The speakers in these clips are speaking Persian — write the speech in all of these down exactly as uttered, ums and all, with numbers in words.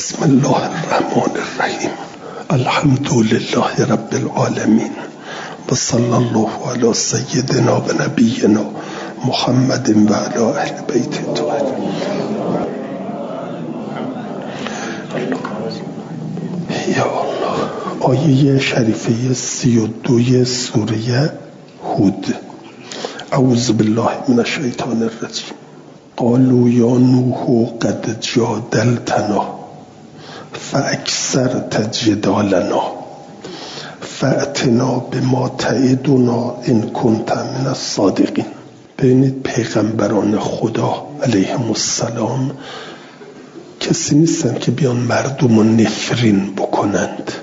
بسم الله الرحمن الرحیم. الحمد لله رب العالمین و صلی الله علی سیدنا و نبینا محمد و علی اهل بیت الطاهرین. یا الله. آیه شریفه سی و دوی سوره هود. اعوذ بالله من الشیطان الرجیم. قالوا یا نوح قد جادلتنا فاکثرت جدالنا فأتنا بما تعدنا ان کنت من الصادقین. ببینید پیغمبران خدا علیهم السلام کسی نیستن که بیان مردم رو نفرین بکنند.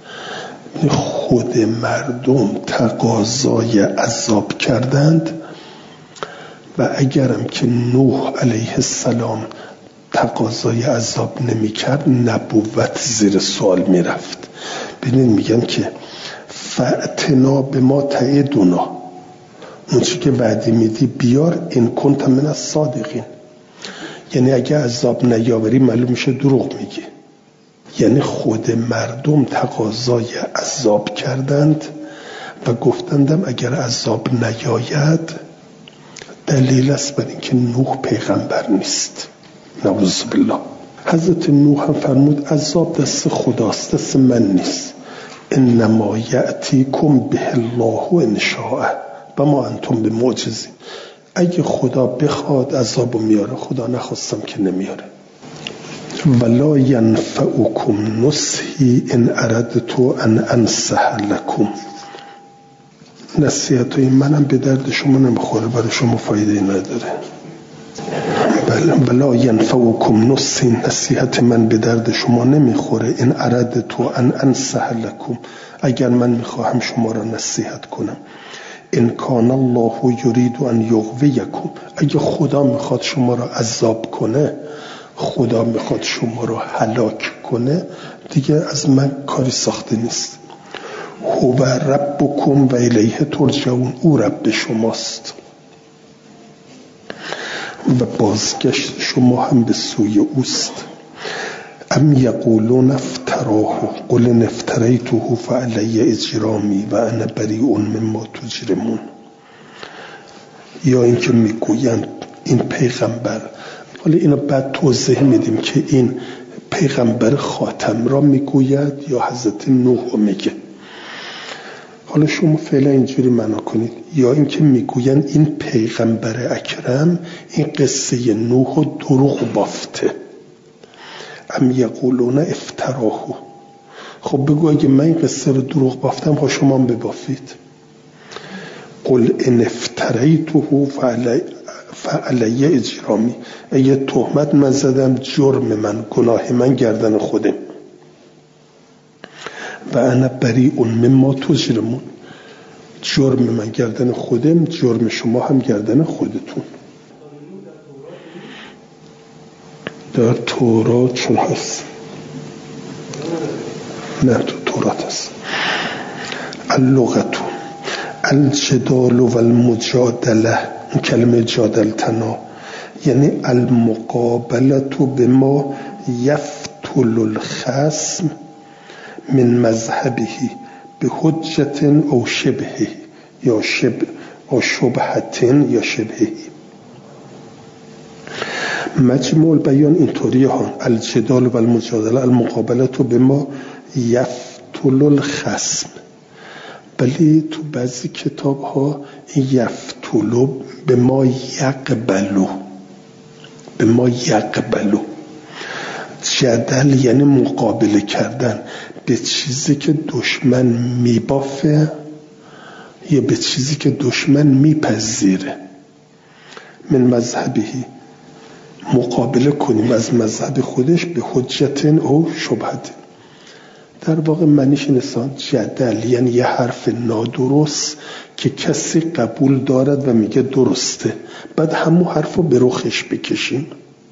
خود مردم تقاضای عذاب کردند و اگرم که نوح علیه السلام تقاضای عذاب نمی کرد نبوت زیر سوال می رفت. ببینید میگن که فأتنا به ما تعدنا، اون چی که وعده میدی بیار، این کنت من الصادقین. یعنی اگه عذاب نیاوری معلوم میشه دروغ میگی. یعنی خود مردم تقاضای عذاب کردند و گفتندم اگر عذاب نیاید دلیل است بر اینکه نوح پیغمبر نیست. نعوذ بالله. حضرت نوح هم فرمود عذاب دست خداست، دست من نیست. انما یأتیکم به الله ان شاء و ما انتم بمعجزین. اگه خدا بخواد عذابو میاره، خدا نخواستم که نمیاره. ولا ینفعکم نصحی ان اردت ان انصح لکم. نصیحت های منم به درد شما نمیخوره، برای شما فایده نداره. ولا ینفعکم نصحی، نصیحت من به درد شما نمیخوره. ان اردت ان انصح لکم، اگر من میخواهم شما را نصیحت کنم. ان کان الله یرید ان یغویکم، اگه خدا میخواد شما را عذاب کنه، خدا میخواد شما را هلاک کنه، دیگه از من کاری ساخته نیست. هو ربکم و الیه ترجعون، او رب شماست و بازگشت شما هم به سوی اوست. ام یقولون افتراه قل ان افتریته فعلی اجرامی و انا بریء مما تجرمون. یا اینکه میگویند این پیغمبر، حالا اینو بعد توضیح میدیم که این پیغمبر خاتم را میگوید یا حضرت نوح رو میگه. حالا شما فعلا اینجوری معنا کنید، یا اینکه میگویند این پیغمبر اکرم این قصه نوح رو دروغ بافته. ام یقولون افتراهو. خب بگو اگه من این قصه رو دروغ بافتم، ها شما هم ببافید. قل ان افتریته فعلی فعلی اجرامی، اگه تهمت من زدم جرم من، گناه من گردن خودم. و انا بریء مما تجرمون، جرم من گردن خودم، جرم شما هم گردن خودتون. در تورات چون هست؟ نه تو تورات هست. اللغتو الجدال و المجادله، این کلمه جادلتنا یعنی المقابلتو به ما یفتل الخصم من مذهبه به حجت او شبهه یا شبه او شبهتن یا شبهه. مجموع البیان اینطوری ها: الجدال و المجادله المقابلتو به ما یفتل الخصم. ولی تو بعضی کتاب ها یفتلو به ما یقبلو، به ما یقبلو. جدل یعنی مقابله کردن به چیزی که دشمن میبافه یا به چیزی که دشمن میپذیره. من مذهبی، مقابله کنیم از مذهب خودش به حجت او شبهت. در واقع معنیش اینه، جدل یعنی یه حرف نادرست که کسی قبول دارد و میگه درسته، بعد همون حرف رو به رخش بکشیم.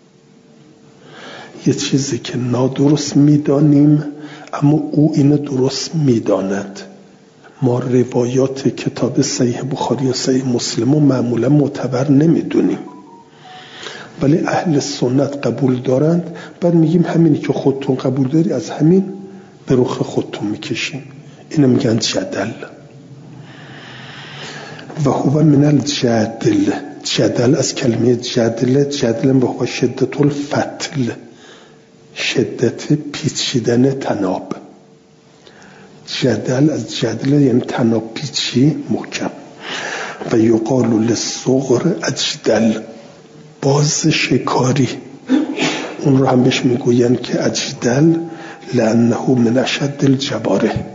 یه چیزی که نادرست میدانیم اما او اینو درست میداند. ما روایات کتاب صحیح بخاری و صحیح مسلم رو معمولا معتبر نمیدونیم. ولی اهل سنت قبول دارند. بعد میگیم همینی که خودتون قبول داری از همین به رخ خودتون میکشیم. اینو میگن جدل. و هو من الجدل، جدل از کلمه جدل، جدل به هو شدت الفتل، شدت پیچیدن تناب. جدل از جدل یعنی تناب پیچی محکم. و یقال للصغر اجدل، باز شکاری، اون رو هم بهش میگوین که اجدل لانه من اشد الجباره.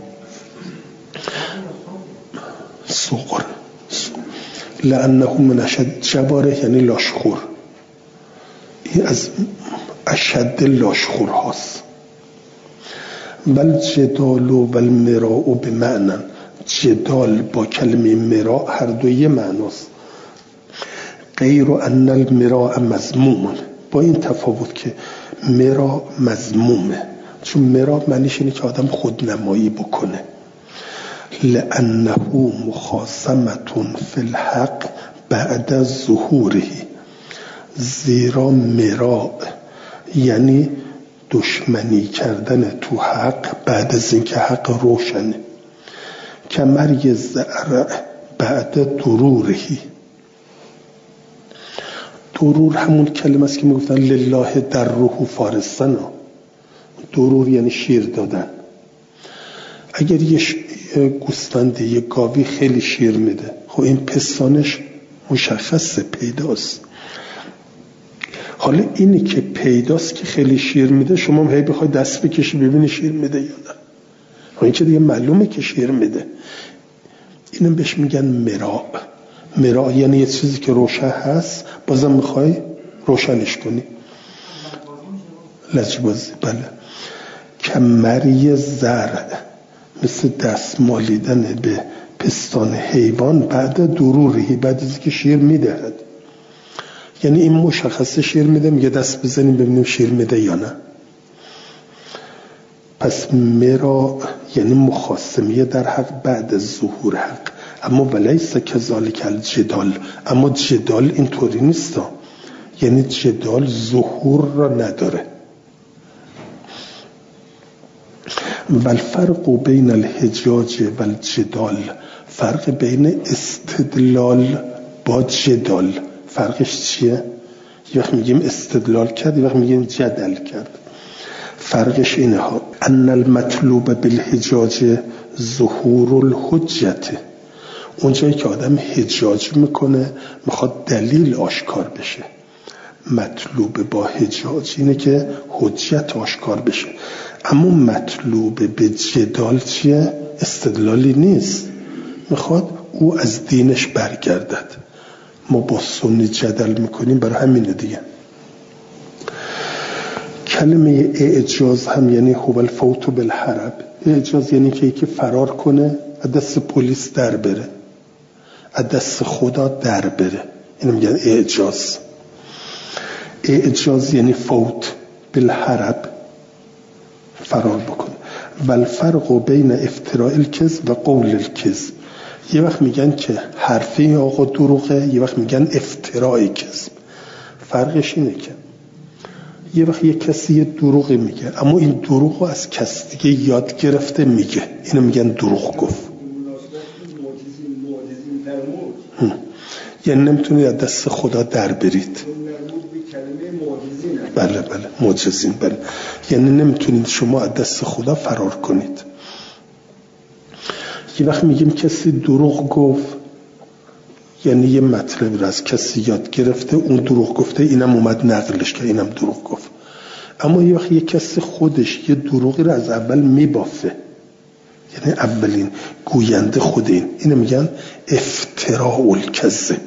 صغر لانه من اشد جباره یعنی لاشخور، این از اشد لاشخور هاست. بل جدال و المراء بمعنی، جدال با کلمه مراء هر دو یه معناست. غیر ان المراء مذموم، با این تفاوت که مراء مذمومه، چون مراء معنیش اینه که آدم خودنمایی بکنه. لانه مخاصمة فی الحق بعد ظهوره، زیرا مراء یعنی دشمنی کردن تو حق بعد از اینکه حق روشنه. کمری زرع بعد دروره، درور همون کلمه است که میگفتن لله در روح فارسنا. درور یعنی شیر دادن. اگر یه گوسفند یه گاوی خیلی شیر میده، خب این پستانش مشخصه، پیداست. حالا اینی که پیداست که خیلی شیر میده، شما هم هی بخوای دست بکشی ببینی شیر میده یا نه، این که دیگه معلومه که شیر میده. اینم بهش میگن مراء. مراء یعنی یه چیزی که روشن هست بازم میخوای روشنش کنی. لجبازی. بله. کمری زرع، مثل دست مالیدن به پستان حیوان بعد دروری، بعد از که شیر میدهد. یعنی این مشخصه شیر میده، میگه دست بزنیم ببینیم شیر میده یا نه. پس مرا یعنی مخاصمیه در حق بعد از ظهور حق. اما ولیس کذالک الجدال، اما جدال اینطوری نیست، یعنی جدال ظهور را نداره. والفرق بین الحجاج والجدال، فرق بین استدلال با جدال فرقش چیه؟ یه وقت میگیم استدلال کرد، یه وقت میگیم جدل کرد. فرقش اینه ها: ان المطلوب بالحجاج ظهور الحجت، اونجایی که آدم حجاج میکنه میخواد دلیل آشکار بشه. مطلوب با حجاج اینه که حجت آشکار بشه. اما مطلوب به جدال چیه؟ استدلالی نیست، میخواد او از دینش برگردد. ما با سنی جدل میکنیم برای همینه دیگه. کلمه اعجاز هم یعنی هو الفوت بالهرب. اعجاز یعنی که یکی فرار کنه، از دست پلیس در بره، از دست خدا در بره، اینو میگن اعجاز. اعجاز یعنی فوت بالهرب، فرار بکنه. والفرق بین افتراء الکذب و قول الکذب، یه وقت میگن که حرفی آقا دروغه، یه وقت میگن افتراء کذب. فرقش اینه که یه وقت یه کسی یه دروغی میگه، اما این دروغو از کسی دیگه یاد گرفته میگه، اینو میگن دروغ گفت. یعنی نمیتونید از دست خدا در برید. بله بله معجزین. بله یعنی نمیتونید شما از دست خدا فرار کنید. یه وقت میگیم کسی دروغ گفت، یعنی یه مطلب رو از کسی یاد گرفته، اون دروغ گفته، اینم اومد نقلش که اینم دروغ گفت. اما یه وقت یه کسی خودش یه دروغی رو از اول میبافه، یعنی اولین گوینده خود این، اینو میگن افتراء الکذب.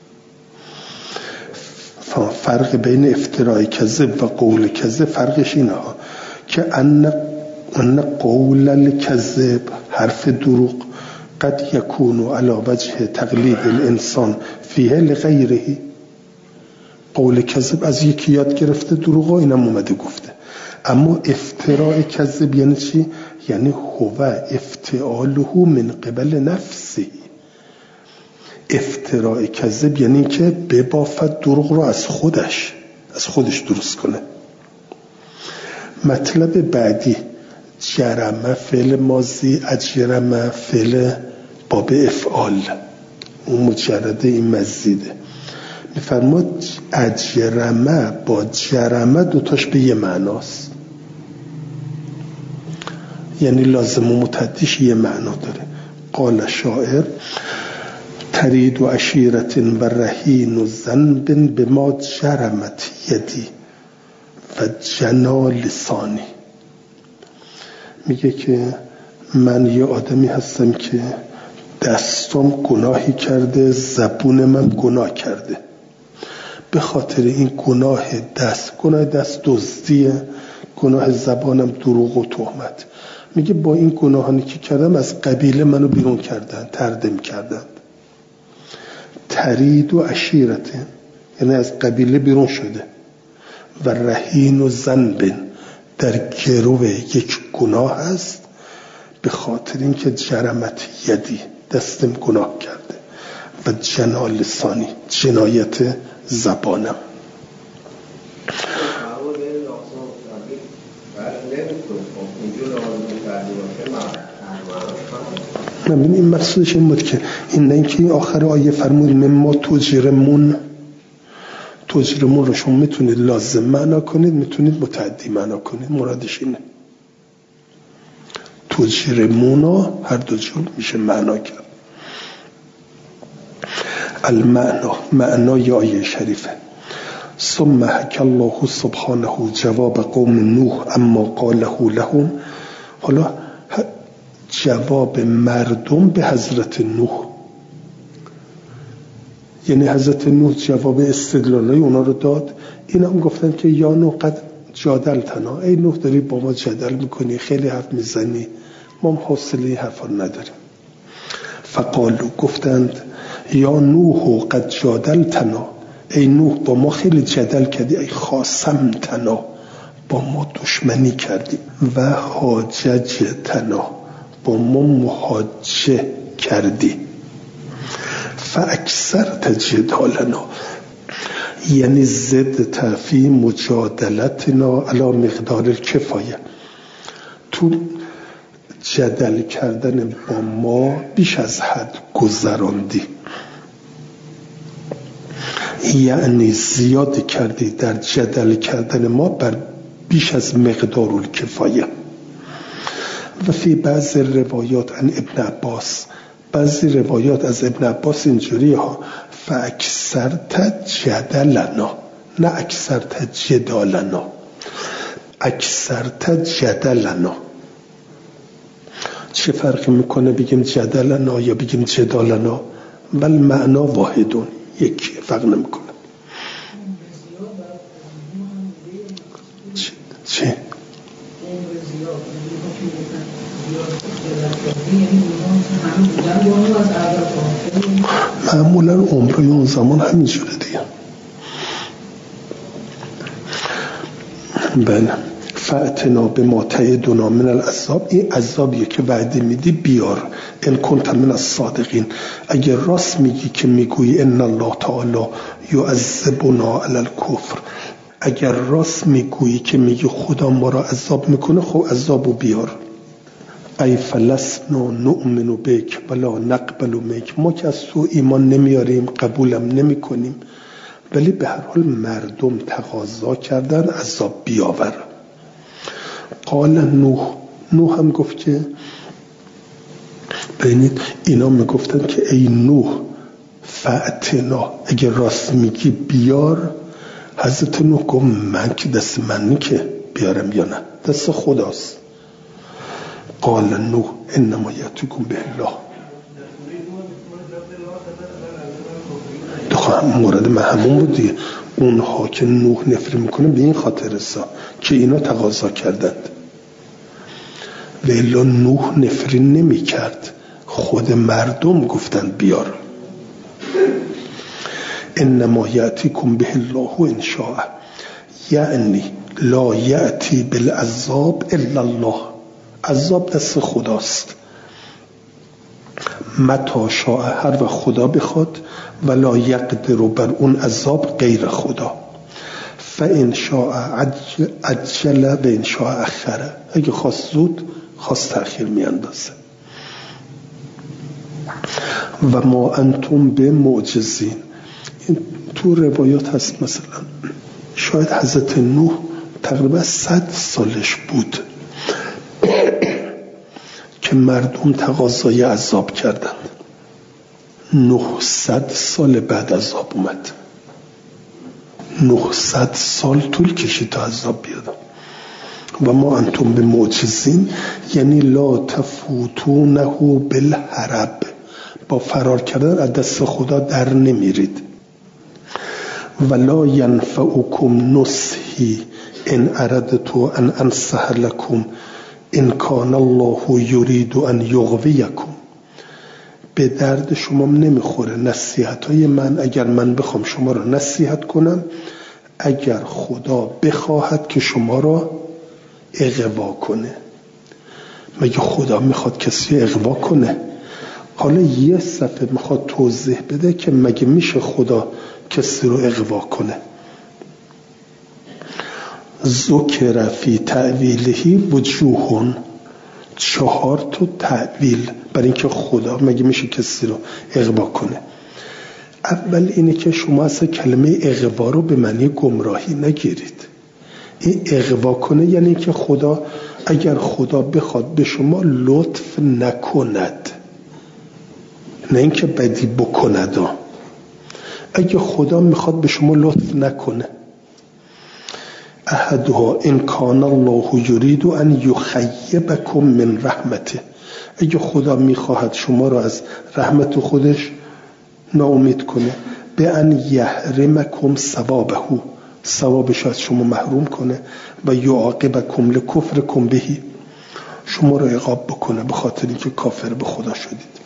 فرق بین افتراء کذب و قول کذب فرقش اینه ها که ان ان قول الکذب، حرف دروغ، قد یکون علی وجه تقلید الانسان فیه لغیره. قول کذب از یکی یاد گرفته دروغ، اینم اومده گفته. اما افتراء کذب یعنی چی؟ یعنی هو افتعاله من قبل نفسه. افتراء کذب یعنی که ببافد دروغ رو از خودش، از خودش درست کنه. مطلب بعدی جرمه فعل ماضی، اجرمه فعل باب افعال، اون مجرده این مزیده. میفرماد اجرمه با جرمه دوتاش به یه معناست، یعنی لازم و متعدیش یه معنا داره. قال شاعر ترید و عشیرت و رهین و ذنب به ما جرمت یدی و جنا لسانی. میگه که من یه آدمی هستم که دستم گناهی کرده، زبون من گناه کرده. به خاطر این گناه دست، گناه دست دزدیه، گناه زبانم دروغ و تهمت. میگه با این گناهانی که کردم از قبیله منو بیرون کردن، تردم کردن. ترید و عشیرت یعنی از قبیله بیرون شده. و رهین و ذنب در گرو یک گناه است، به خاطر اینکه جرمت یدی دستم گناه کرده و جنا لسانی جنایت زبانم. من این مقصودش این بود که این نه اینکه آخر آیه فرمود مما تجرمون، تجرمون رو شما میتونید لازم معنا کنید، میتونید متعدی معنا کنید، مرادش اینه. تجرمون رو هر دو جور میشه معنا کرد. المعنا، معنای آیه شریفه. ثم حکی الله سبحانه جواب قوم نوح اما قاله لهم. حالا جواب مردم به حضرت نوح، یعنی حضرت نوح جواب استدلالای اونا رو داد. اینا هم گفتن که یا نوح قد جادلتنا، ای نوح داری با ما جدل میکنی، خیلی حرف میزنی، ما هم حوصله این حرفا نداریم. فقالو گفتند یا نوح قد جادلتنا، ای نوح با ما خیلی جدل کردی، ای خاصمتنا با ما دشمنی کردی، و حاججتنا با ما محاجه کردی، فاکثرت جدالنا یعنی زد تفی مجادلتنا علی مقدار الکفایه، تو جدل کردن با ما بیش از حد گذراندی، یعنی زیاد کردی در جدل کردن ما بر بیش از مقدار الکفایه. و فی بعض روایات عن ابن عباس، بعضی روایات از ابن عباس اینجوری ها فاکثرت جدلنا، نه اکثرت جدالنا، اکثرت جدلنا. چه فرقی میکنه بگیم جدلنا یا بگیم جدالنا؟ بل معنا واحدون، یکی، فرق نمیکنه. چی؟ معمولا عمرای اون زمان همینجوره دیگه. بله. فأتنا بما تعدنا من العذاب، این عذابیه که وعده میدی بیار. ان کنت من الصادقین، اگر راست میگی که میگویی ان الله تعالی یعذبنا علی الکفر، اگر راست میگویی که میگی خدا ما را عذاب میکنه، خب عذابو بیار. ای فلسنا نؤمن بک ولا نقبل منک، ما که از تو ایمان نمیاریم، قبولم نمی کنیم، ولی به هر حال مردم تقاضا کردن عذاب بیاور. قال نوح، نوح هم گفت که ببینید اینا میگفتن که ای نوح فأتنا، اگر راست میگی بیار. حضرت نوح گفت من که دست من که بیارم یا نه، دست خداست. قال نوح انما یأتیکم به الله، دخواه مورد من همون بود دیگه. اونها که نوح نفری میکنه به این خاطر سا که اینا تقاضا کردند، و الا نوح نفری نمی کرد، خود مردم گفتن بیار. انما یأتیکم به الله ان شاء، یعنی لا یأتی بالعذاب الا الله، عذاب دست خداست. متی شاء، هر وقت خدا بخواد، ولا یقدر بر اون عذاب غیر خدا. فإن شاء عجل و ان شاء اخره، اگه خواست زود خواست تأخیر میاندازه. و ما انتم به معجزین. این تو روایات هست مثلا شاید حضرت نوح تقریبا صد سالش بود که مردم تقاضای عذاب کردند. نهصد سال بعد عذاب اومد. نهصد سال طول کشید تا عذاب بیاد. و ما انتم به معجزین یعنی لا تفوتونه بالهرب، با فرار کردن از دست خدا در نمیرید. ولا ینفعکم نصحی ان اردت ان انصح لكم ان کان الله یرید ان یغویکم. به درد شما نمیخوره نصیحت های من اگر من بخوام شما را نصیحت کنم، اگر خدا بخواهد که شما را اغوا کنه. مگه خدا میخواد کسی اغوا کنه؟ حالا یه صفحه میخواد توضیح بده که مگه میشه خدا کسی رو اغوا کنه. ذکر فی تأویلهی وجوهون، چهار تا تأویل برای اینکه خدا مگه میشه کسی رو اغوا کنه. اول اینه که شما اصلا کلمه اغوا رو به معنی گمراهی نگیرید. این اغوا کنه یعنی که خدا اگر خدا بخواد به شما لطف نکند، نه اینکه بدی بکند. اگه خدا میخواد به شما لطف نکنه، احدها ان کان الله یرید ان یخیبکم من رحمته، اگه خدا میخواهد شما رو از رحمت خودش ناامید کنه، به ان یحرمکم ثوابه، ثوابش از شما محروم کنه، و یعاقبکم لکفرکم بهی، شما رو عقاب بکنه به خاطر اینکه کافر به خدا شدید.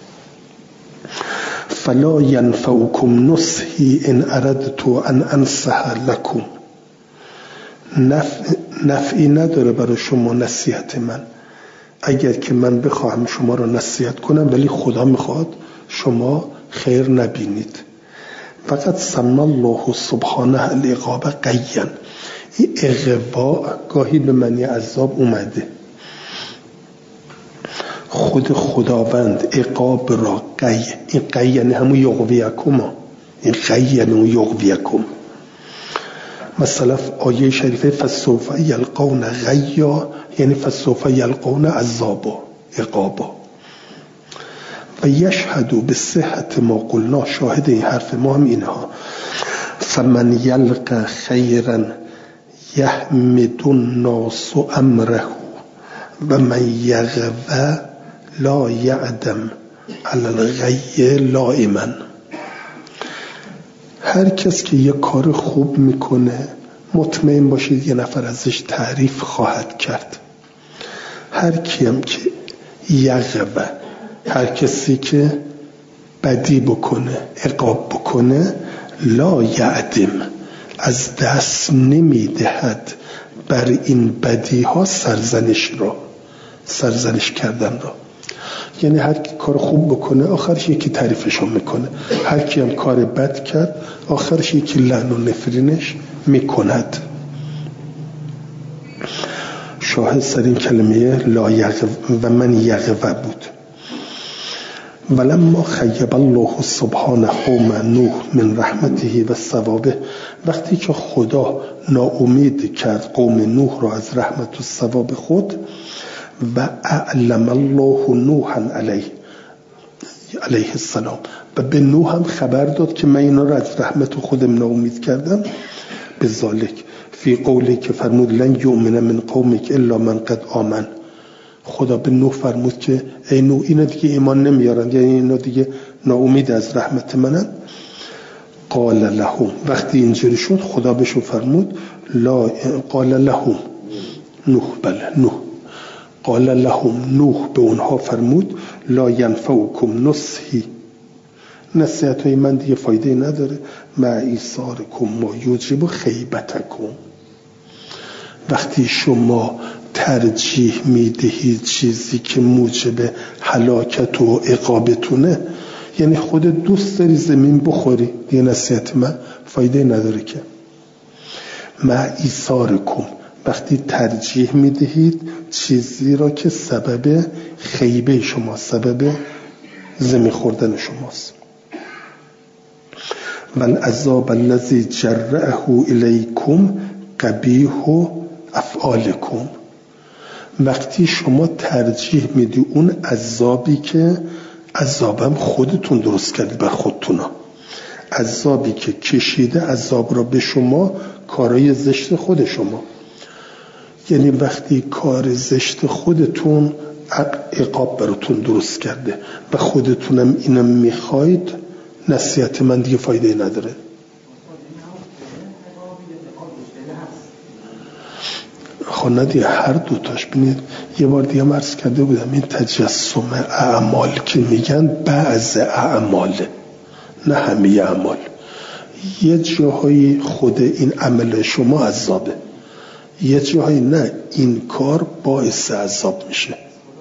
فلا ینفعکم نصحی ان اردت ان انصح لکم، نفع نفعی نداره برای شما نصیحت من اگر که من بخواهم شما رو نصیحت کنم ولی خدا میخواد شما خیر نبینید. فقط سمى الله سبحانه العقاب قیّا، این اغوا گاهی به معنی عذاب اومده. خود خداوند عقاب را قی، این قی یعنی همون یغویکم، این قی یعنی یغویکم. مثلا آیه شریفه فسوف یلقون غیا یعنی فسوف یلقون عذابا عقابا. و یشهدو به صحت ما قلنا، شاهد این حرف ما هم اینها، فمن یلق خیرا یحمد الناس امره و من یغوی لا یعدم علی الغی لائما. هر کس که یه کار خوب میکنه مطمئن باشید یه نفر ازش تعریف خواهد کرد. هر کیم که یغوی، هر کسی که بدی بکنه عقاب بکنه، لا یعدم از دست نمیدهد بر این بدی ها سرزنش را، سرزنش کردن را. یعنی هر کی کار خوب بکنه آخرش یکی تعریفش میکنه، هر کی هم کار بد کرد آخرش یکی لعن و نفرینش میکند. شاهد سر این کلمه لا یغو و من یغو بود. ولما خیب الله سبحانه قوم نوح من رحمته و ثوابه، وقتی که خدا ناامید کرد قوم نوح را از رحمت و ثواب خود، و اعلم الله نوحا علیه علیه السلام، و به نوح هم خبر داد که من اینا را از رحمت خودم ناامید کردم، به ذالک فی قولی که فرمود لن یؤمن من قومک الا من قد آمن. خدا به نوح فرمود که ای نوح اینا دیگه ایمان نمیارن، یعنی اینا دیگه ناامید از رحمت منن. قال لهم، وقتی اینجوری شد خدا بهشون فرمود لا، قال لهم نوح، بله نوح، قال لهم نوح به اونها فرمود لا ینفعکم نصحی، نصیحت های من دیگه فایده نداره، مع ایثارکم ما یوجب خیبتکم. وقتی شما ترجیح میدهید چیزی که موجب هلاکت و عقابتونه، یعنی خود دوست داری زمین بخوری، دیگه نصیحت من فایده نداره که. مع ایثارکم، وقتی ترجیح میدهید چیزی را که سبب خیبه شما، سبب زمین خوردن شماست. والعذاب الذی جرعه الیکم قبیح افعالکم، وقتی شما ترجیح میدی اون عذابی که عذابم خودتون درست کردید بر خودتونا، عذابی که کشیده عذاب را به شما، کارای زشت خود شما. یعنی وقتی کار زشت خودتون عقاب براتون درست کرده و خودتونم اینم میخواید، نصیحت من دیگه فایده نداره. خب دیگه هر دوتاش. بینید یه بار دیگه عرض کرده بودم این تجسم اعمال که میگن بعض اعماله، نه همه اعمال. یه جاهایی خود این عمل شما عذابه، یه جاهایی نه، این کار باعث عذاب میشه.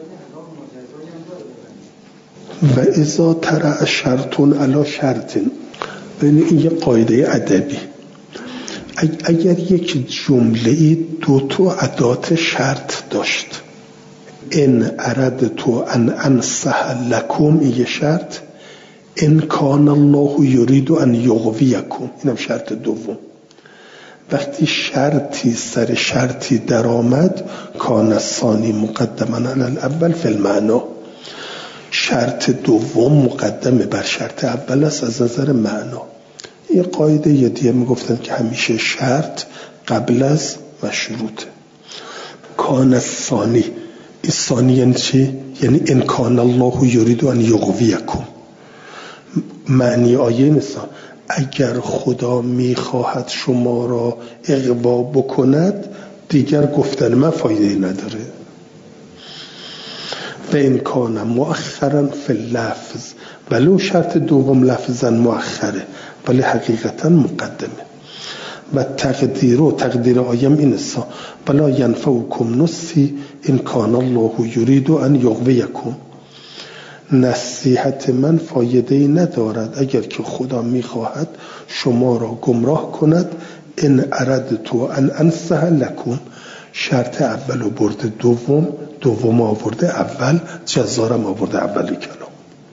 و اذا ترى شرط علی شرط، ببین این یه قاعده ادبی، اگر یک جمله دو تا ادات شرط داشت، ان اردت ان انصح لکم، یه شرط، ان کان الله یرید ان یغویکم، اینم شرط دوم. وقتی شرطی سر شرطی در آمد، کان الثانی مقدما علی الاول فی المعنی، شرط دوم مقدمه بر شرط اول است از نظر معنا. این قاعده یه دیگه میگفتن که همیشه شرط قبل از مشروط. کان الثانی، این ثانی یعنی چی؟ یعنی ان کان الله یرید ان یغویکم. معنی آیه نسان اگر خدا میخواهد شما را اغوا بکند، دیگر گفتن من فایده نداره. و این کان مؤخرا فی اللفظ، ولو شرط دوم لفظا مؤخره ولی حقیقتا مقدمه. و تقدیر و تقدیر آیم این است ولا ینفعکم نصحی ان کان الله یرید ان یغویکم، نصیحت من فایده ندارد اگر که خدا میخواهد شما را گمراه کند. ان اردت ان انصح لکم، شرط اول و برده دوم، دوم آورده اول، جزارم آورده اولی کلام.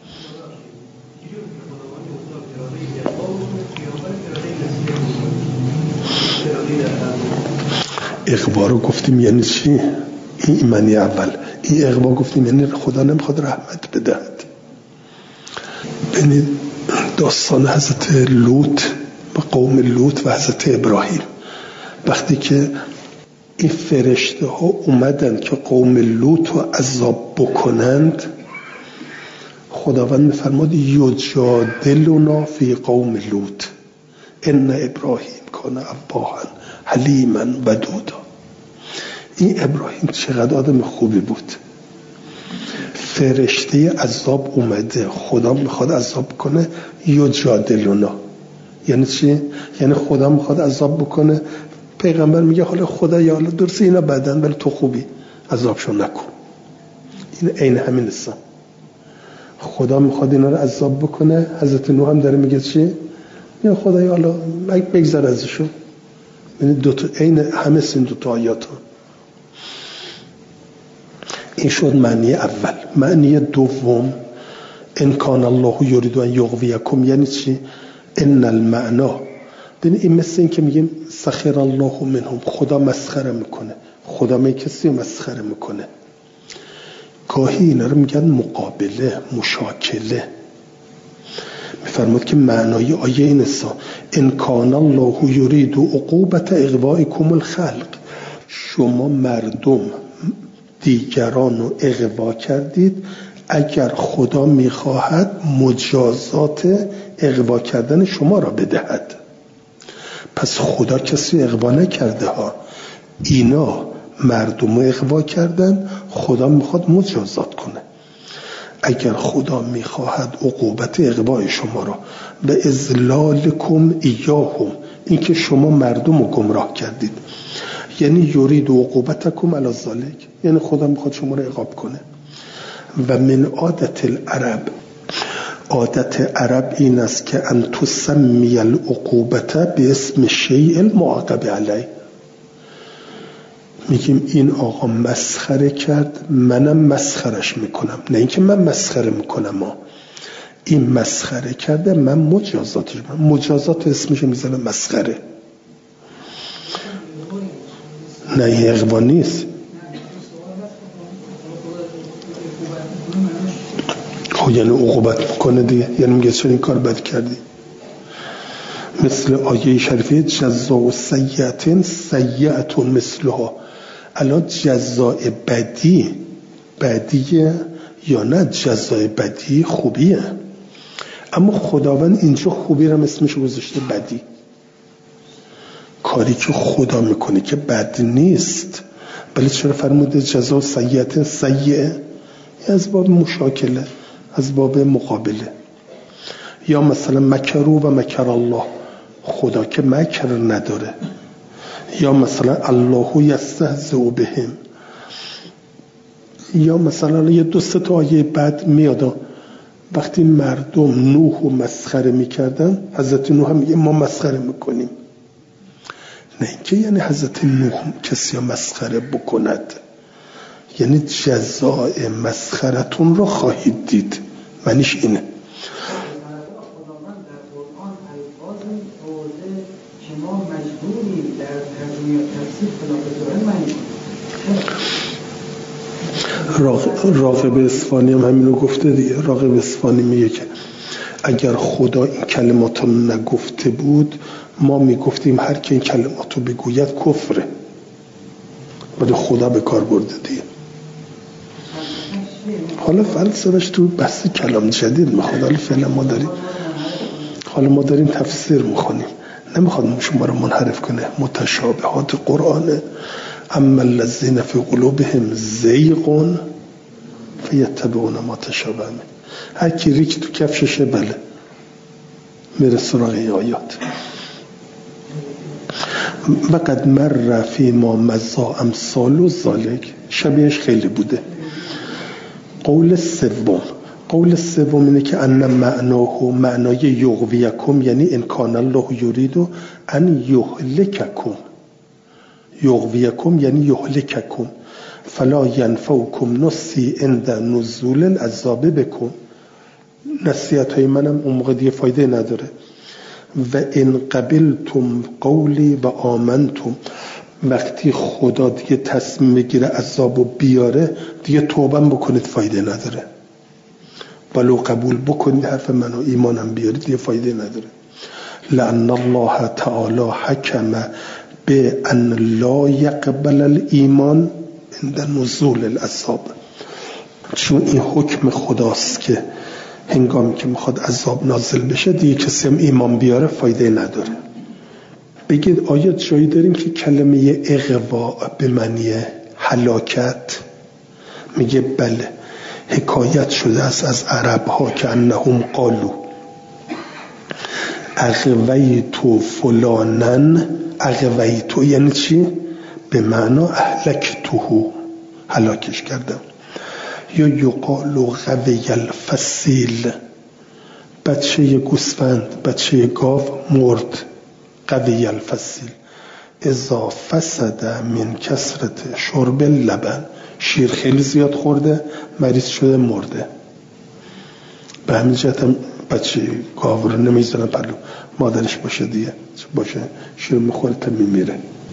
اغوا رو گفتیم یعنی چی؟ این معنی اول. این اغوا گفتیم یعنی خدا نمیخواد رحمت بدهد. ببینید داستان حضرت لوط و قوم لوط و حضرت ابراهیم، وقتی که این فرشته ها اومدن که قوم لوط رو عذاب بکنند، خداوند میفرماد یجادلنا فی قوم لوط ان ابراهیم کان اوابا حلیما ودودا. این ابراهیم چقدر آدم خوبی بود. فرشته عذاب اومده، خدا میخواد عذاب کنه، یجادلنا یعنی چی؟ یعنی خدا میخواد عذاب بکنه، پیغمبر میگه حالا خدا یا الله درسته اینا بدن ولی تو خوبی عذابشون نکن. این عین همین است. خدا میخواد اینا رو عذاب بکنه، حضرت نوح هم داره میگه چی؟ یا خدا یا الله بگذر ازشون. یعنی دو تا عین همه سین دو تا آیات. این شد معنی اول. معنی دوم ان کان الله یرید ان یغویکم یعنی چی؟ ان المعنا، ببین این مثل این که میگیم سخر الله منهم، خدا مسخره میکنه، خدا می کسی مسخره میکنه. گاهی اینا رو میگن مقابله، مشاکله. میفرماد که معنای آیه این است ان کان الله یرید عقوبت اغوائکم الخلق، شما مردم دیگران رو اغوا کردید، اگر خدا میخواهد مجازات اغوا کردن شما را بدهد. پس خدا کسی اغوا نکرده ها، اینا مردم رو اغوا کردن، خدا میخواد مجازات کنه. اگر خدا میخواهد عقوبت اغوای شما را به اذلالکم ایاهم، این که شما مردم رو گمراه کردید، یعنی یرید عقوبتکم علی ذالک، یعنی خدا میخواد شما رو عقاب کنه. و من عادت العرب، عادت عرب این است که ان تسمی العقوبت به اسم شیء المعاقب علیه، میگیم این آقا مسخره کرد، منم مسخرش میکنم. نه اینکه من مسخره میکنم، ما این مسخره کرده، من مجازاتش من مجازات اسمش میزنم مسخره. نه این اغوا نیست. خب یعنی عقوبت میکنه دیگه، یعنی میگه چرا این کار بد کردی. مثل آیه شریفه جزاء سیئة سیئة مثلها. الان جزاء بدی بدیه یا نه؟ جزاء بدی خوبیه، اما خداوند اینجا خوبی رو اسمش گذاشته بدی. کاری که خدا میکنه که بد نیست، ولی چرا فرموده جزاء سیئة سیئه؟ از باب مشاکله، از باب مقابله. یا مثلا مکروا و مکر الله، خدا که مکر نداره. یا مثلا الله یستهزئ بهم. یا مثلا یه دو سه تا آیه بعد میاد وقتی مردم نوح رو مسخره میکردن، حضرت نوح هم میگه ما مسخره میکنیم. نه اینکه یعنی حضرت نوح کسی مسخره بکند، یعنی جزاء مسخرتون رو خواهید دید، معنیش اینه. راغب اصفهانی هم همینو گفته دیگه. راغب اصفهانی میگه که اگر خدا این کلمات رو نگفته بود، ما میگفتیم هر که این کلمات رو بگوید کفره، ولی خدا به کار برده دیگه. حالا فلسفه‌اش تو بحث کلام جدید میخواد. حالا فعلا ما داریم حالا ما داریم تفسیر میخونیم، نمیخواد شما رو منحرف کنه. متشابهات قرآنه. اما الذین فی قلوبهم زیغ فیتبعون ما تشابه منه. هر کی ریک تو کفششه بله میره سراغ آیات. وقد مر فی ما مضا امثال ذلک، شبیهش خیلی بوده. قول سوم قول سوم اینه که ان معناه معنای یغویکم، یعنی ان کان الله یرید ان یهلککم. یغویکم یعنی یهلککم. فلا ینفعکم نصی عند نزول العذاب بکم. نصیحت های منم اون موقع دیگه فایده نداره. و ان قبلتم قولی و آمنتم، وقتی خدا دیگه تصمیم بگیره عذابو بیاره، دیگه توبه بکنید فایده نداره. ولو قبول بکنید حرف منو، ایمانم بیارید، دیگه فایده نداره. لأن الله تعالی حکم به ان لا یقبل الایمان عند نزول العذاب. چون این حکم خداست که هنگامی که میخواد عذاب نازل بشه، دیگه کسی هم ایمان بیاره فایده نداره. بگید آیا جایی داریم که کلمه اغوا به معنی هلاکت؟ میگه بله، حکایت شده است از عرب ها که انهم قالو اغویتو فلانن. اغویتو یعنی چی؟ به معنا اهلکتو، هلاکش کردم. یا یقالو غوی الفصیل، بچه گوسفند، بچه گاو مرد. قوی الفصیل اذا فسد من کثرت شرب اللبن، شیر خیلی زیاد خورده، مریض شده، مرده. به همین جهت هم بچه گاو رو نمیذارن پلو مادرش باشه دیگه، باشه شیر میخوره تا میمیره.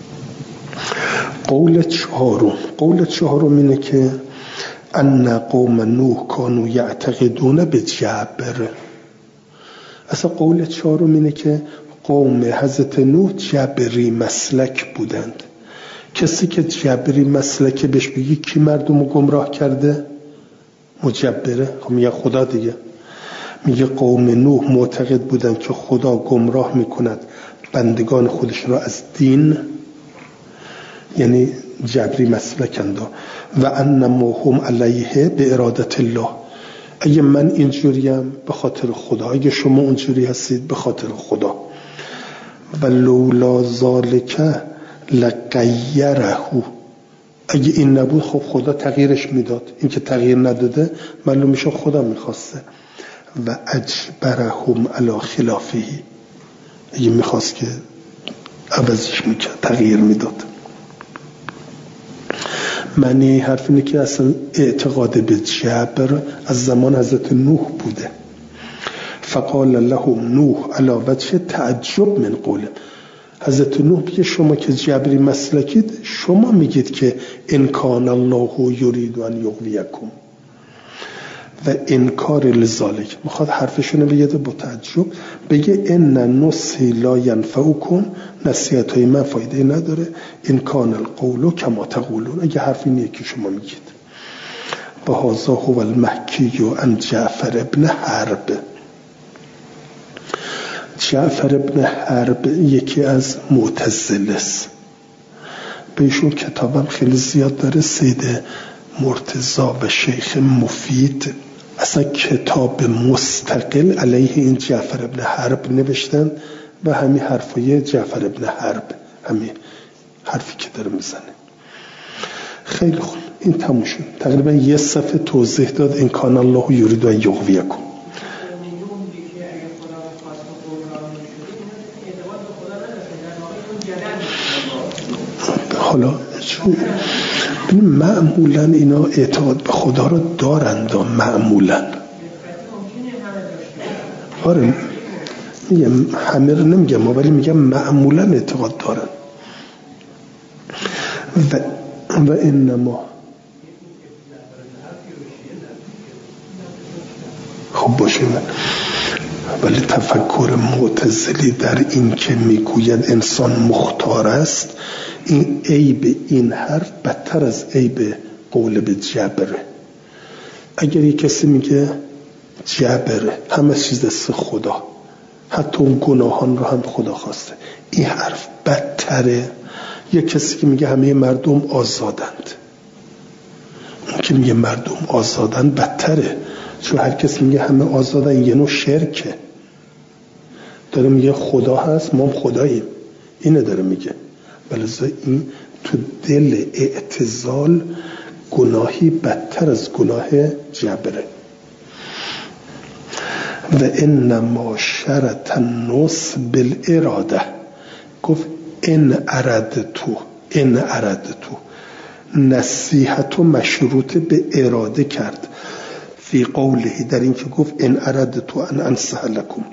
قول چهارم قول چهارم اینه که ان قوم نوح کانوا یعتقدون بجبر. اصلا قول چهارم اینه که قوم حضرت نوح جبری مسلک بودند. کسی که جبری مسلکه بهش بگی کی مردم رو گمراه کرده؟ مجبره. خب میگه خدا دیگه. میگه قوم نوح معتقد بودند که خدا گمراه میکند بندگان خودش را از دین، یعنی جبری مسلکند. و انما هم علیه به ارادت الله. اگه من اینجوریم به خاطر خدا، اگه شما اونجوری هستید به خاطر خدا. و لولا ذالک لغیره، اگه این نبود خب خدا تغییرش میداد. این که تغییر نداده معلوم میشه خدا میخواسته. و اجبرهم علی خلافه، اگه میخواست که عوضش میکرد، تغییر میداد. معنی حرف اینه که اصلا اعتقاد به جبر از زمان حضرت نوح بوده. فقال لهم نوح علی وجه تعجب من قوله. حضرت نوح میگه شما که جبری مسلکید، شما میگید که ان کان الله یرید ان یغویکم و انکار لذالک. میخواد حرفشونو بگه با تعجب، بگه ان نصحی لا ینفعکم، نصیحت های من فایده نداره، ان کان القول کما تقولون، اگه حرف اینه که شما میگید. و هذا هو المکی عن جعفر ابن حرب. جعفر ابن حرب یکی از معتزله است، بهشون کتابم خیلی زیاد داره. سید مرتضی و شیخ مفید اصلا کتاب مستقل علیه این جعفر ابن حرب نوشتن و همین حرفای جعفر ابن حرب، همین حرفی که داره میزنه. خیلی خوب، این تموم شد. تقریبا یه صفحه توضیح داد ان کان الله یرید ان یغویکم. حالا معمولا اینا اعتقاد به خدا رو دارند، معمولا. آره میگم همه رو نمیگم ما، ولی میگم معمولا اعتقاد دارن. و و انما خب باشه، ولی تفکر معتزلی در این که میگوید انسان مختار است، این عیب این حرف بدتر از عیب قول به جبره. اگر یک کسی میگه جبره، همه چیز است خدا، حتی اون گناهان رو هم خدا خواسته، این حرف بدتره. یک کسی که میگه همه مردم آزادند، اون که میگه مردم آزادند بدتره، چون هر کسی میگه همه آزادن یه نوع شرکه. داره میگه خدا هست، ما هم خداییم، اینه داره میگه. ولذا این تو دل اعتزال گناهی بدتر از گناه جبره. و انما شرط النص بالاراده، گفت ان اردتو، ان اردتو نصیحتو مشروط به اراده کرد فی قوله، در این که گفت ان اردتو ان انصح لکم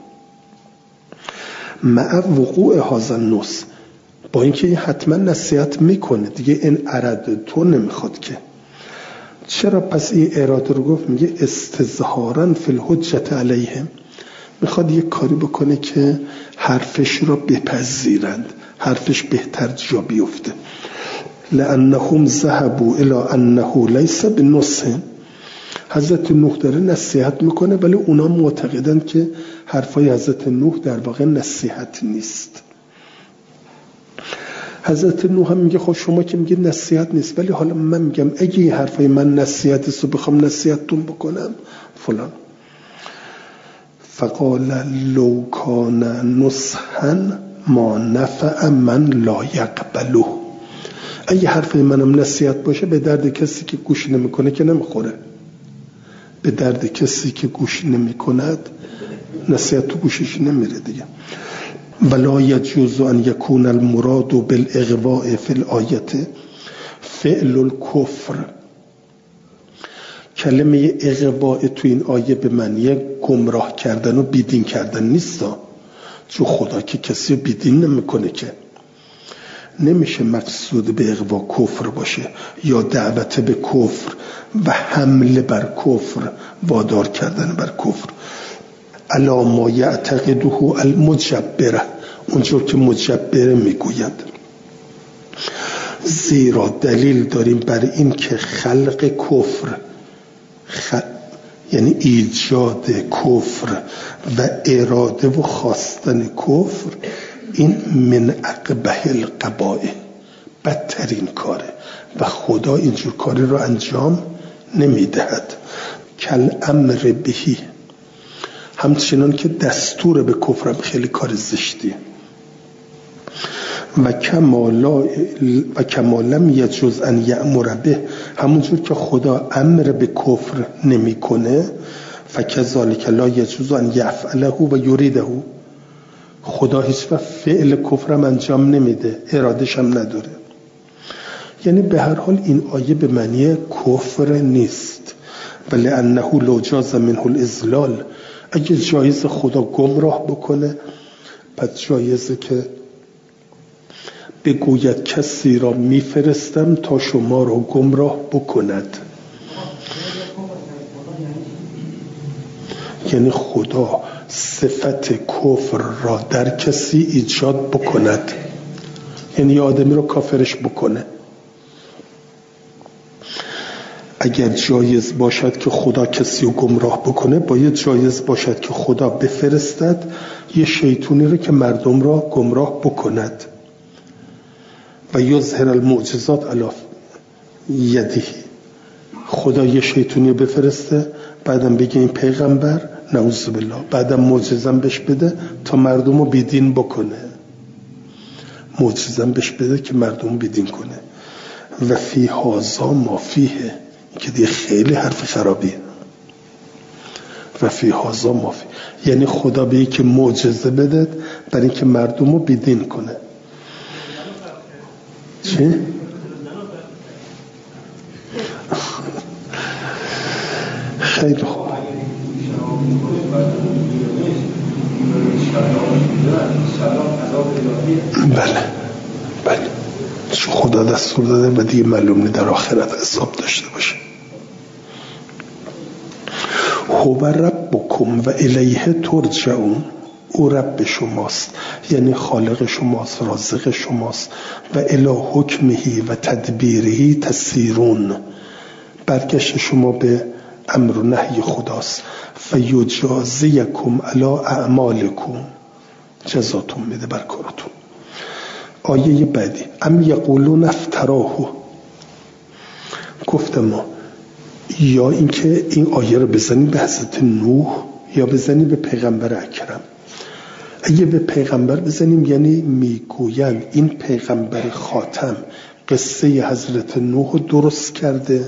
مع وقوع هذا النص، با اینکه این حتما نصیحت میکنه دیگه، این اردتو نمیخواد که. چرا پس این اراده رو گفت؟ میگه استظهارا فی الحجت علیهم، میخواد یه کاری بکنه که حرفش رو بپذیرند، حرفش بهتر جا بیفته. لانهم ذهبوا الی انه لیس بالنصح، حضرت نوح داره نصیحت میکنه ولی اونا معتقدند که حرفای حضرت نوح در واقع نصیحت نیست. حضرت نوح هم میگه خب شما که میگید نصیحت نیست، ولی حالا من میگم اگه این حرفای من نصیحت است و بخوام نصیحتتون بکنم فلان. فقال لو کان نصحا ما نفع من لا یقبله، اگه حرفای منم نصیحت باشه به درد کسی که گوش نمیکنه که نمیخوره، به درد کسی که گوش نمیکند نصیحت تو گوشش نمیره دیگه. ولا یجوز ان یکون المراد بالاغواء فی الآیه فعل الکفر، کلمه اغواء تو این آیه به معنی گمراه کردن و بیدین کردن نیست، چون خدا که کسی رو بیدین نمیکنه که. نمیشه مقصود به اغوا کفر باشه یا دعوت به کفر و حمله بر کفر، وادار کردن بر کفر. الا ما یعتقده المجبره، اونجور که مجبره میگوید. زیرا دلیل داریم بر این که خلق کفر خ... یعنی ایجاد کفر و اراده و خواستن کفر، این من اقبح القبائح، بدترین کاره و خدا اینجور کاری رو انجام نمیدهد. کل امر بهی، همچنان که دستور به کفرم خیلی کار زشتیه. و کمالا و کمالم یجوز ان یأمر به، همونجور که خدا امر به کفر نمیکنه، فکذالک لا یجوز ان یفعله و یریده، خدا هیچ وقت فعل کفرم انجام نمیده، ارادش هم نداره. یعنی به هر حال این آیه به معنی کفر نیست. ولی انه لو جاز منه الاضلال، اگه جایز خدا گمراه بکنه پس جایزه که بگوید کسی را میفرستم تا شما را گمراه بکند. یعنی خدا صفت کفر را در کسی ایجاد بکند، یعنی آدمی رو کافرش بکنه. اگر جایز باشد که خدا کسی رو گمراه بکنه، باید جایز باشد که خدا بفرستد یه شیطونی رو که مردم را گمراه بکند. و یظهر المعجزات علی یده، خدا یه شیطونی بفرسته بعدم بگه این پیغمبر، نعوذ بالله، بعدم معجزم بهش بده تا مردم رو بیدین بکنه، معجزم بهش بده که مردم رو بیدین کنه. و فی هازا ما فیه، که دیگه خیلی حرف خرابیه. و فی هازا ما فیه یعنی خدا به که معجزه بده برای اینکه مردم رو بیدین کنه. چی؟ خیلی خوب. بله بله، چون خدا دستور داده و دیگه معلوم نیست در آخرت حساب داشته باشه. هو ربکم و الیه ترجعون، او رب شماست یعنی خالق شماست، رازق شماست. و الی حکمهی و تدبیرهی تسیرون، برگشت شما به امر و نهی خداست. فیجازیکم علی اعمالکم، جزاتون میده بر کارتون. آیه بعدی، ام یقولون افتراه، گفتم ما یا اینکه این آیه رو بزنیم به حضرت نوح یا بزنیم به پیغمبر اکرم. اگه به پیغمبر بزنیم یعنی میگویند این پیغمبر خاتم قصه حضرت نوح درست کرده.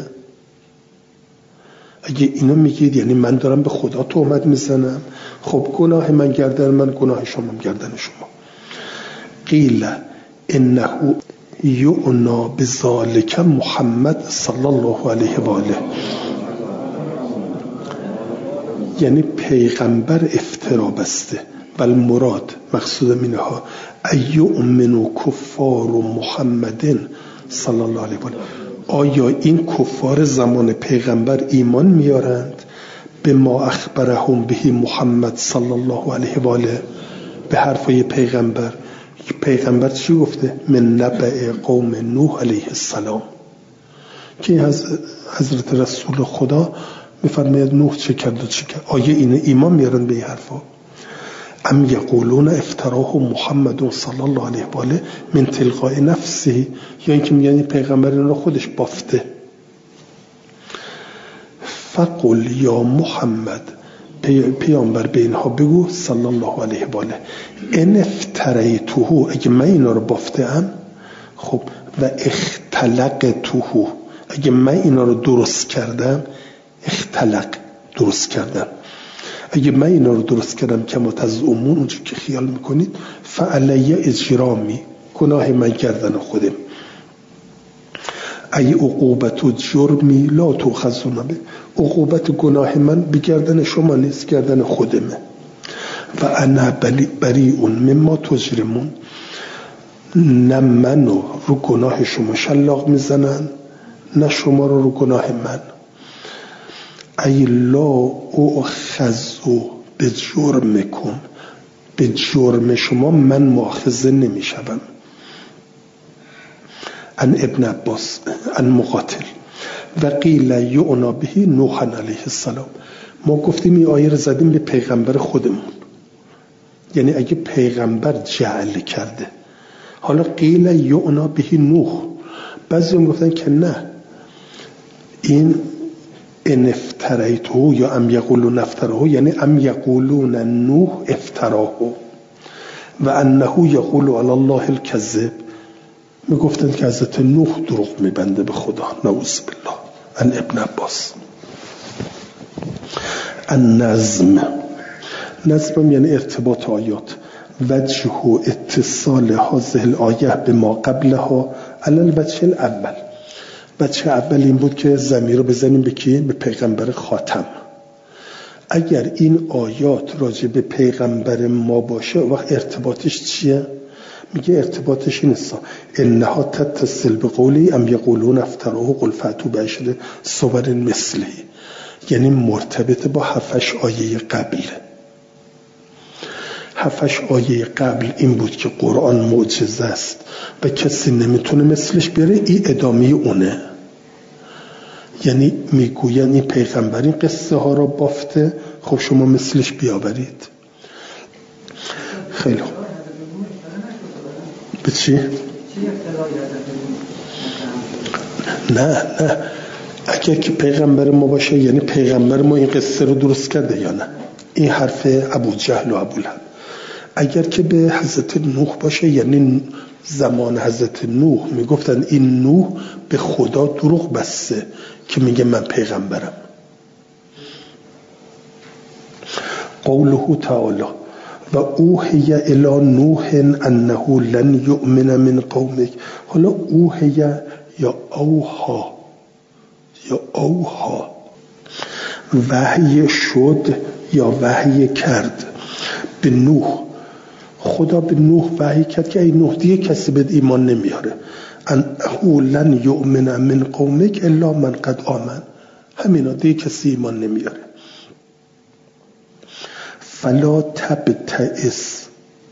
اگه اینو میگید یعنی من دارم به خدا تهمت میزنم، خب گناه من گردن من، گناه شما گردن شما. قیل انه یعنا بذالک محمد صلی الله علیه و آله، یعنی پیغمبر افترا بسته. بل مراد مقصود منها ایؤمن کفار محمد صلی الله علیه و آله، آیا این کفار زمان پیغمبر ایمان میارند به ما اخبرهم به محمد صلی الله علیه و آله، به حرفای پیغمبر؟ پیغمبر چی گفته؟ من نبع قوم نوح علیه السلام، که حضرت رسول خدا میفرماید نوح چه کرد و چه کرد. آیا این ایمان میارن به این حرفا؟ ام یقولون افتراه محمد صلی الله علیه و آله من تلقاء نفسه، یا اینکه میگن پیغمبر این رو خودش بافته. فقل یا محمد، پیامبر به اینها بگو صلی الله علیه و آله، ان افتریته، اگه من اینا رو بافتم، خب و اختلقته، اگه من اینا رو درست کردم، اختلق درست کردم، اگه من اینا رو درست کردم که متزعمون اونجا که خیال میکنید، فعلی اجرامی، گناه من گردن خودم. ای عقوبت و جرمی لا تؤخذون به، عقوبت گناه من بگردن شما نیست، گردن خودمه. و انا بریء مما تجرمون، نه منو رو گناه شما شلاق میزنن نه شما رو رو گناه من. ای لا اؤخذ به جرمکم، به جرم شما من مؤاخذه نمیشم. ان ابن عباس ان مقاتل و قیل یعنا به نوح علیه السلام، ما گفتیم این آیه رو زدیم به پیغمبر خودمون، یعنی اگه پیغمبر جعل کرده. حالا قیل یعنا به نوح، بعضی هم گفتن که نه، این ان افتریته یا ام یقولون افتراه، یعنی ام یقولون نوح افتراه و انه یقول علی الله الکذب، میگفتند که حضرت نوح دروغ میبنده به خدا، نعوذ بالله. ان ابن عباس. النظم، نظم یعنی ارتباط آیات. وجه اتصال هذه الآیه به ما قبلها علی الوجه الاول، بچه اول این بود که ضمیر رو بزنیم به کی؟ به پیغمبر خاتم. اگر این آیات راجع به پیغمبر ما باشه وقت ارتباطش چیه؟ میگه ارتباطش این است انها تتصل بقولی ام یقولون افتراه قل فأتوا بعشر صور مثله، یعنی مرتبط با هفتش آیه قبل. هفتش آیه قبل این بود که قرآن معجزه است و کسی نمیتونه مثلش بیاره، این ادامه اونه. یعنی میگوین این پیغمبر این قصه ها را بافته، خب شما مثلش بیاورید. خیلی خوب. به چی؟ نه نه اگر که پیغمبر ما باشه یعنی پیغمبر ما این قصه رو درست کرده یا نه؟ این حرف ابو جهل و ابو لهب. اگر که به حضرت نوح باشه یعنی زمان حضرت نوح میگفتن این نوح به خدا دروغ بسته که میگه من پیغمبرم. قوله تعالی و اوحی الی نوح انه لن یؤمن من قومک. حالا اوحی یا اوها یا اوها وحی شد یا وحی کرد به نوح. خدا به نوح وحی کرد که ای نوح دیگه کسی به ایمان نمیاره. انه لن یؤمن من قومک الا من قد آمن. همینا دیگه کسی ایمان نمیاره. فلا تبتئس،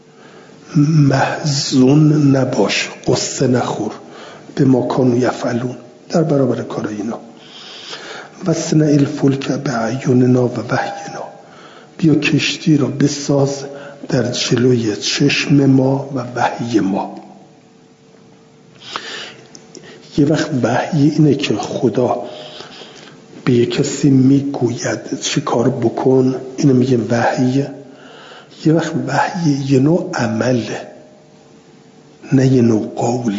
محزون نباش، قصه نخور، به ما کانوا یفعلون، در برابر کار اینا. وصنع الفلک باعیننا و وحینا، بیا کشتی را بساز در جلوی چشم ما و وحی ما. یه وقت وحی اینه که خدا به یک کسی میگوید چی کار بکن، اینو میگه وحی. یه وقت وحی یه نوع عمله نه یه نوع قول.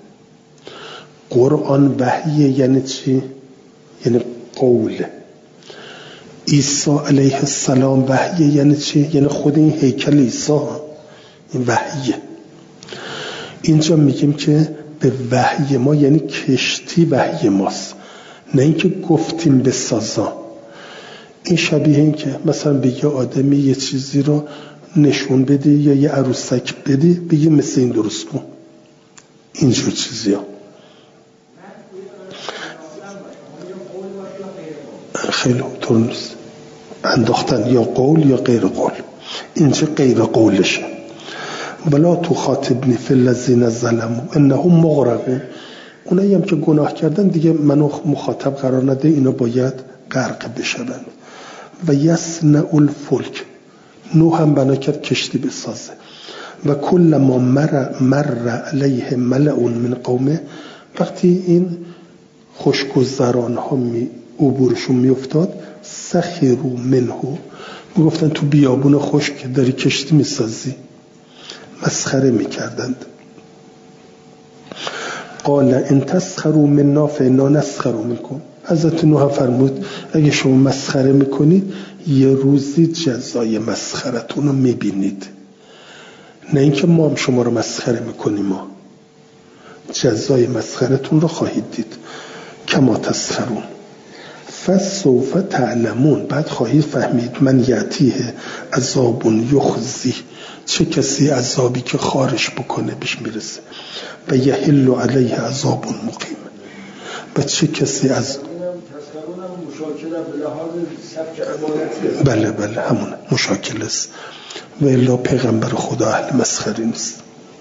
قرآن وحی یعنی چی؟ یعنی قول. عیسی علیه السلام وحی یعنی چی؟ یعنی خود این هیکل عیسی این وحیه. اینجا میگیم که به وحی ما یعنی کشتی وحی ماست، نه اینکه گفتیم بسازا. این شبیه این که مثلا به یه آدمی یه چیزی رو نشون بدی یا یه عروسک بدی بگی مثل این درست کن، اینجور چیزی ها. خیلی طور نیست، انداختن یا قول یا غیر قول. اینجا غیر قولشه. ولا تخاطبنی فی الذین ظلموا انهم مغرقون. اونایی هم که گناه کردن دیگه منو مخاطب قرار نده، اینا باید غرق بشوند. و یصنع الفلک، نوح هم بنا کرد کشتی بسازه. و کل ما مر, مر علیه ملأ من قومه، وقتی این خوشگذران ها می عبورشون می افتاد، سخروا منه، می گفتن تو بیابون خشک که داری کشتی می سازی، مسخره می کردند. قال ان تسخروا منا فانا نسخر منکم. حضرت نوح فرمود اگه شما مسخره میکنید یه روزی جزای مسخرتون رو میبینید، نه اینکه ما هم شما رو مسخره میکنیم، ما جزای مسخرتون رو خواهید دید. کما تسخرون فسوف تعلمون، بعد خواهید فهمید من یأتیه عذاب یخزی، چه کسی عذابی که خارش بکنه بهش میرسه. و یحل علیه عذاب مقیم، و چه کسی از بله بله همون مشاکل است. و الا پیغمبر خدا اهل مسخره نیست.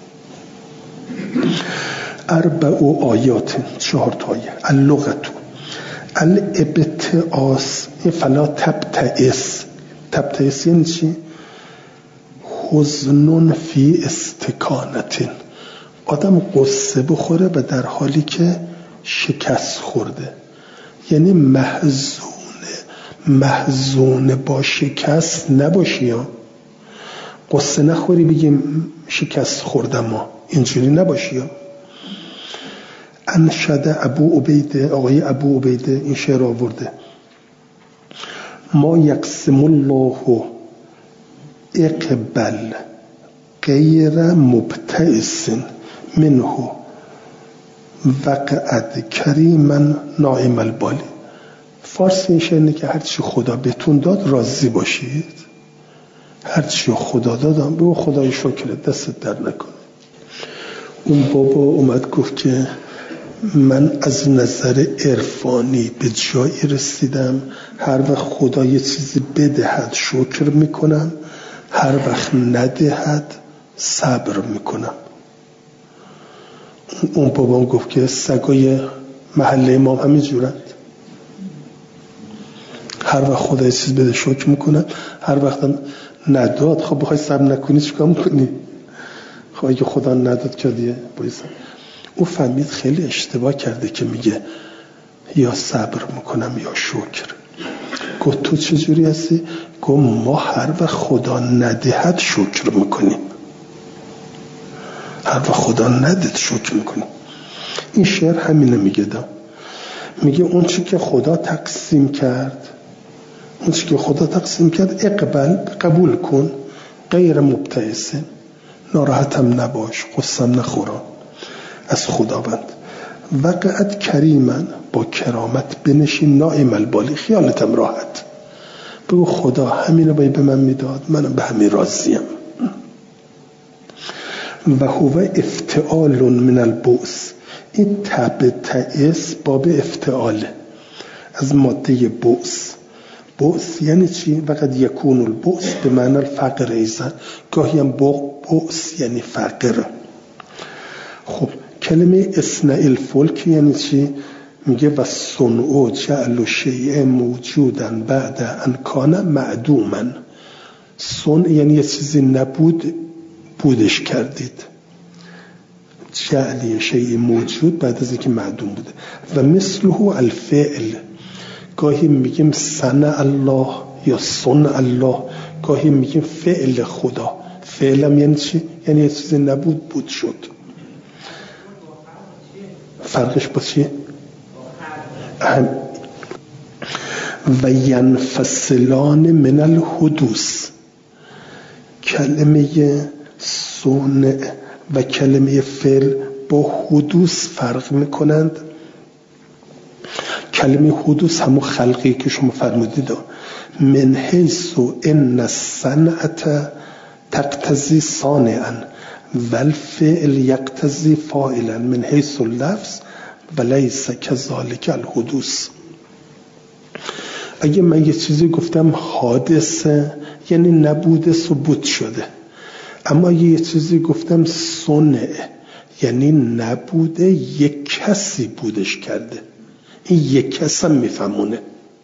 اربع آیات، چهار تا آیه. اللغت الابتئاس، فلا تبتئس. تبتئس یعنی چی؟ حزن فی استکانت، آدم قصه بخوره و در حالی که شکست خورده، یعنی محزون محزون با شکست نباشی، ها قصه نخوری بگیم شکست خوردم، ها اینجوری نباشی. ها انشد ابو عبیده، آقای ابو عبیده این شعر آورده: ما یقسم الله اقبل غیر مبتئس منه وقعد کریما ناعم البالی. فارسیش اینه که هرچی خدا بهتون داد راضی باشید، هرچی خدا دادم بگو خدای شکرت، دست در نکنه. اون بابا اومد گفت که من از نظر عرفانی به جایی رسیدم هر وقت خدا یه چیزی بدهد شکر میکنم، هر وقت ندهد صبر میکنم. اون بابا گفت که سگای محله امام همین جورند، هر وقت خدا یه چیز بده شکر میکنم، هر وقت نداد خب بخوای صبر نکنی چیکار میکنی؟ خب اگه خدا نداد که دیگه بایسته. او فهمید خیلی اشتباه کرده که میگه یا صبر میکنم یا شکر. گفت تو چجوری هستی؟ گفت ما هر وقت خدا ندهد شکر میکنیم، هر وقت خدا ندهد شکر میکنیم. این شعر همینه میگه دا. میگه اون چی که خدا تقسیم کرد، اون چی که خدا تقسیم کرد اقبل، قبول کن، غیر مبتئس، ناراحتم نباش، قصم نخوران از خداوند. وقعت کریما، با کرامت بنشین، ناعم البالی، خیالتم راحت، بگو خدا همینو باید به من میداد، منم به همین راضیم. و هو افتعال من البؤس، این تب تئس باب افتعاله از ماده بؤس. بؤس یعنی چی؟ وقد یکون البؤس به معنی الفقر ایزن، گاهی هم بؤس یعنی فقر. خب کلمه اصنع الفلک یعنی چی؟ میگه و صنع جعل شیء موجودا بعد ان کان معدوما. صنع یعنی یه چیزی نبود بودش کردید، جعل شیء موجود بعد از اینکه معدوم بوده. و مثله الفعل، گاهی میگیم صنع الله یا صنع الله، گاهی میگیم فعل خدا. فعلم یعنی چی؟ یعنی یه چیزی نبود بود شد. فرقش با چیه؟ و ینفصلان من الحدوث، کلمه صنع و کلمه فعل با حدوث فرق میکنند. کلمه حدوث همون خلقی که شما فرمودید، من حیث ان الصنعة تقتضی صانعا و الفعل یقتضی فاعلا من حیث اللفظ و لیس کذالک الحدوث. اگه من یه چیزی گفتم حادثه یعنی نبوده ثبوت شده، اما یه چیزی گفتم صنع یعنی نبوده یک کسی بودش کرده، این یک کس هم میفهمونه.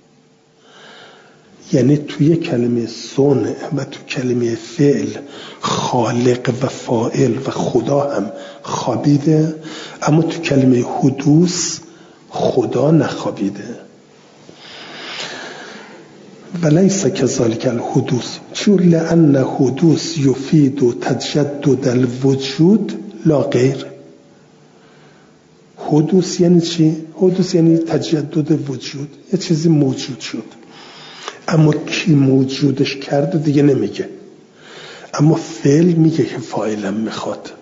یعنی توی کلمه صنع و تو کلمه فعل خالق و فاعل و خدا هم خوابیده، اما تو کلمه حدوث خدا نخوابیده. ولیس کذالک الحدوث، چون لأن حدوث یفید تجدد الوجود لا غیر. حدوث یعنی چی؟ حدوث یعنی تجدد وجود، یه چیزی موجود شد، اما کی موجودش کرده دیگه نمیگه، اما فعل میگه که فاعلم میخواد.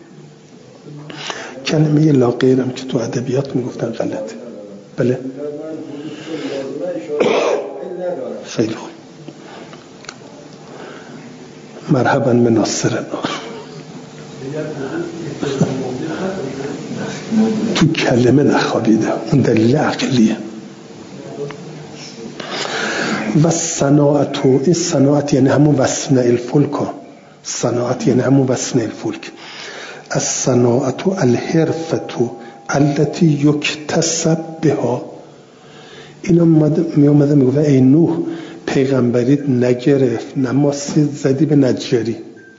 کلمه لا غیرم که تو ادبیات میگفتن غلطه. بله خیلی خوب، مرحبا من ناصرنا. تو کلمه نخوابیده، اون دلیل عقلیه. و صناعت، این صناعت یعنی همون وصنع الفلک، صناعت یعنی همون وصنع الفلک. از صناعت الحرفت التي یکتسب بها. اینا می اومده میگفت ای نوح، پیغمبریت نگرفت، نماسی زدی به نجاری.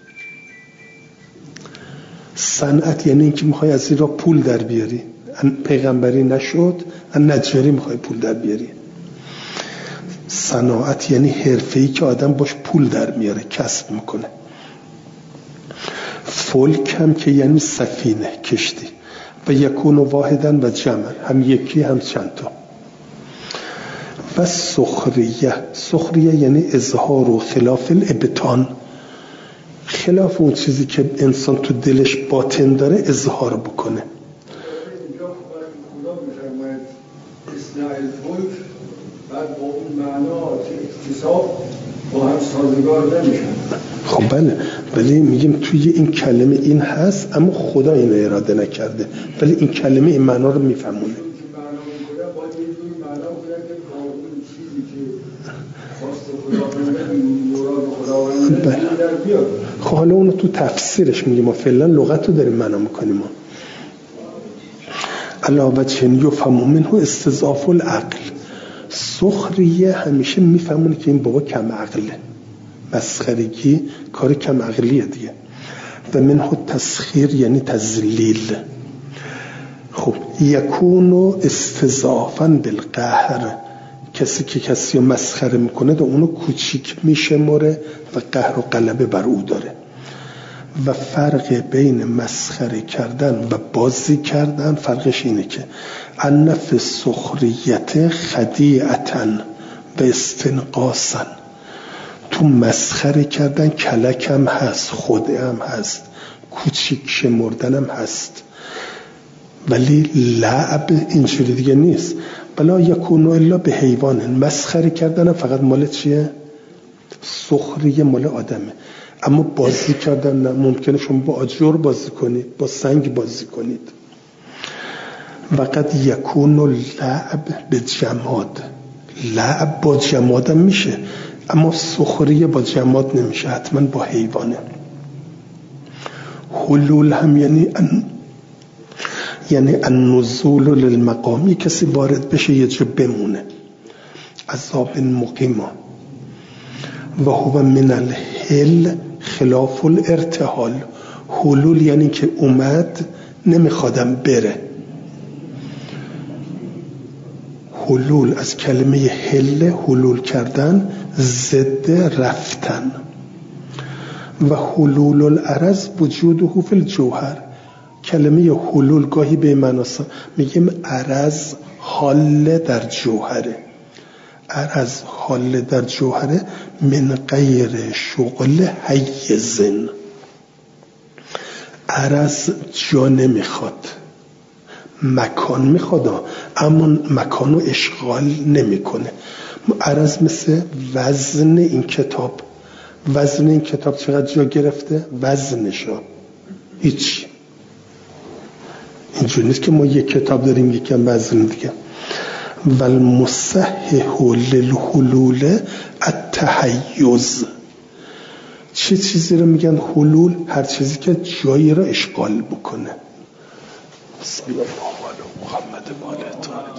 صنعت یعنی اینکه میخوای از این را پول در بیاری، پیغمبری نشد، از نجاری میخوای پول در بیاری. صناعت یعنی حرفه‌ای که آدم باش پول در میاره، کسب میکنه. فلک هم که یعنی سفینه، کشتی. و یکون واحدن و جمع، هم یکی هم چند تا. و سخریه، سخریه یعنی اظهار و خلاف الابطان، خلاف اون چیزی که انسان تو دلش باطن داره اظهار بکنه. بعد با اون معنا که اکتساب با هم سازگار نمیشن. خب بله، ولی میگیم توی این کلمه این هست اما خدا اینو اراده نکرده، ولی این کلمه این معنا رو میفهمونه. خب حالا اونو تو تفسیرش میگیم، ما فعلا لغت رو داریم معنا میکنیم. ما علاوه چن یفهم منه استضعاف العقل، سخریه همیشه میفهمونه که این بابا کم عقله، مسخرگی کار کم عقلیه دیگه. و منه تسخیر یعنی تذلیل. خب یکونو استضعافا بالقهر، کسی که کسی رو مسخره میکنه ده اونو کوچیک میشمره و قهر و غلبه بر او داره. و فرق بین مسخره کردن و بازی کردن فرقش اینه که ان فی السخریت خدیعتا و استنقاصا، تو مسخره کردن کلک هم هست، خود هم هست، کوچیک شمردن هم هست، ولی لعب اینجوری دیگه نیست. بلا یکونو الا به حیوان، مسخره کردن هم فقط مال چیه؟ سخریه مال آدمه. اما بازی کردن نه، ممکنه شما با آجر بازی کنید، با سنگ بازی کنید. و قد یکونو لعب به جماد، لعب با جماد هم میشه، اما سخریه با جماد نمیشه، حتما با حیوانه. حلول هم یعنی ان یعنی النزول للمقامی، کسی وارد بشه یه جا بمونه. عذاب مقیما. و هو من الحل خلاف الارتحال، حلول یعنی که اومد نمیخوادم بره. حلول از کلمه حل، حلول کردن، ضد رفتن. و حلول العرض وجوده فی الجوهر، کلمه حلول گاهی به معناست میگیم عرض حال در جوهره، عرض حال در جوهره من غیر شغل حیزن. عرض جا نمیخواد، مکان میخواد، اما مکانو اشغال نمیکنه. عرض مثل وزن این کتاب، وزن این کتاب چقدر جا گرفته؟ وزنشا هیچ. اینجوری نیست که ما یک کتاب داریم یکم وزن دیگه. والمصحح للحلول التحیز، چه چیزی رو میگن حلول؟ هر چیزی که جایی رو اشغال بکنه. صلی الله علی محمد و آله.